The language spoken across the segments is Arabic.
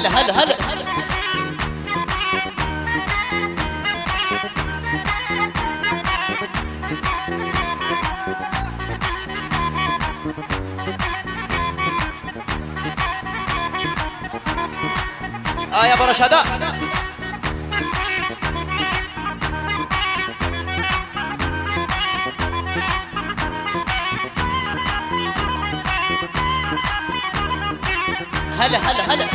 هلا هلا هلا يا ابو رشاد هلا هلا هلا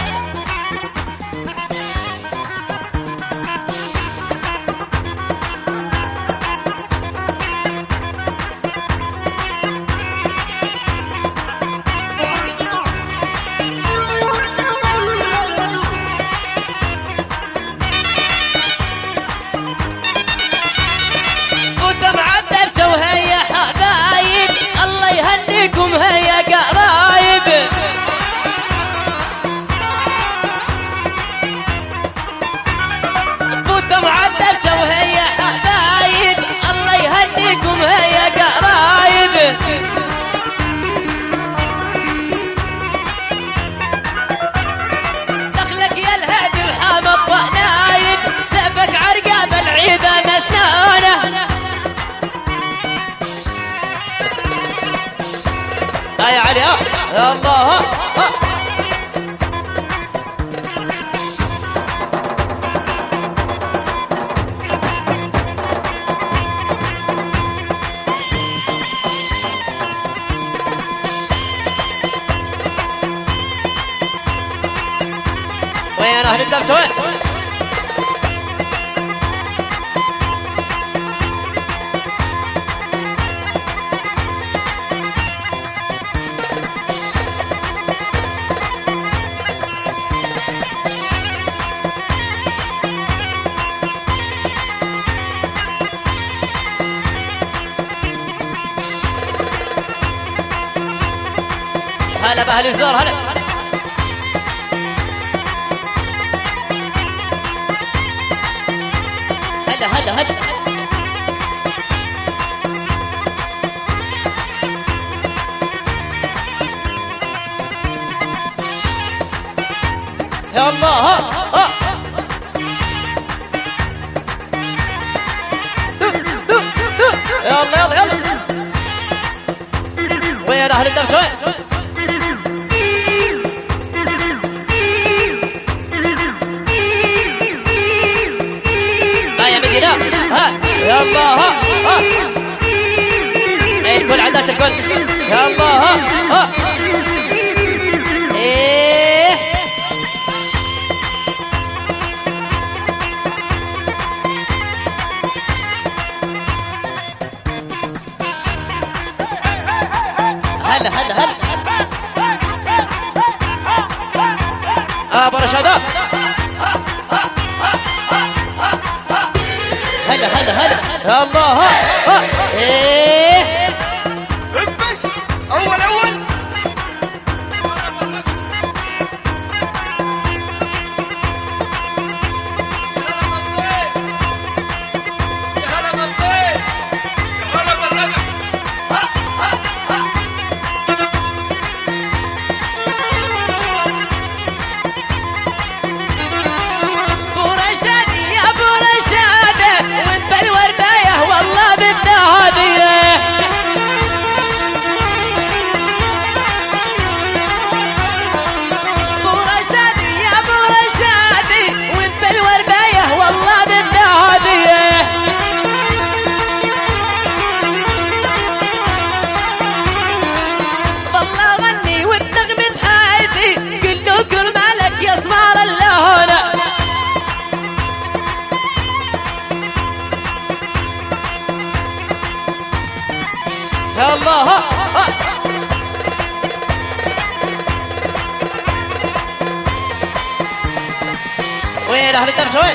هيا قرايب فوت معدلته وهيا حبايب الله يهنيكم هيا قرايب دخلك يا الهادي وحام الضنايب سبق عرقاب العيدة مسنانه يا علي يا الله وين اهل الدمس وين هلا بأهل الزار هلا هلا هلا هلا يا الله يلا يلا يلا وين أهل الدم شوي يا الله الكل عندك الكل يا الله ايه هلا هلا هلا ابو رشاد هلا هلا هلا يا الله ايه اكبش اول يا الله وين أهل الدمس وين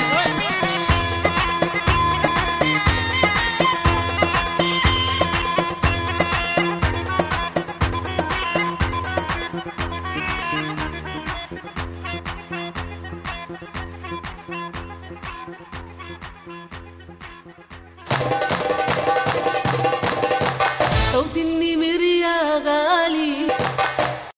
صوت النمر يا